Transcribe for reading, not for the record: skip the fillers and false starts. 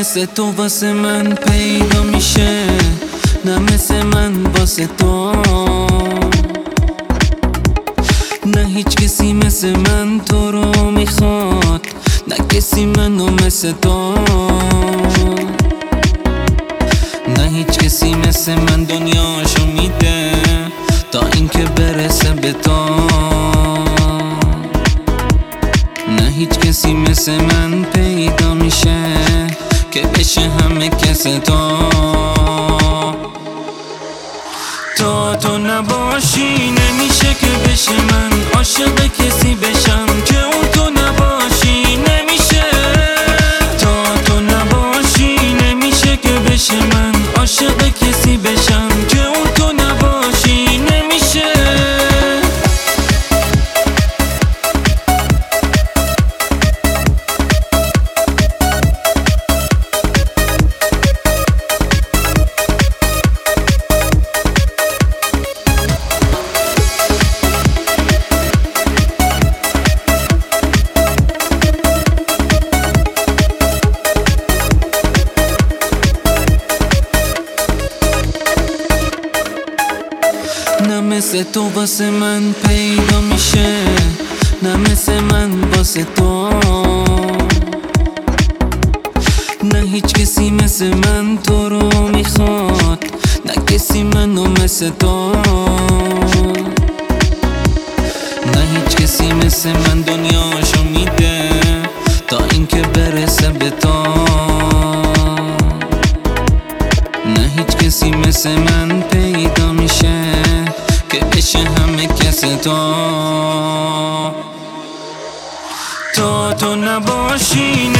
مثل تو واسه من پیدا میشه، نه مثل من واسه تو. نه هیچ کسی مثل من تو رو میخواد، نه کسی منو مثل تو. نه هیچ کسی مثل من دنیاشو میده تا اینکه برسه به تو. نه هیچ کسی مثل من پیدا میشه که بشه همه کس تو. تو نباشی نمیشه که بشه من عاشق کسی بشم که اون تو نباشی نمیشه. تو نباشی نمیشه که بشه من عاشق کسی بشم که اون تو نباشی نمیشه. نه مثل تو واسه من پیدا میشه، نه مثل من واسه تو. نه هیچ کسی مثل من تو رو میخواد، نه کسی منو مثل تو. نه هیچ کسی مثل من دنیاشو میده تا اینکه برسه به تو. نه هیچ کسی مثل من پیدا میشه که بشه همه کس تو. تو نباشی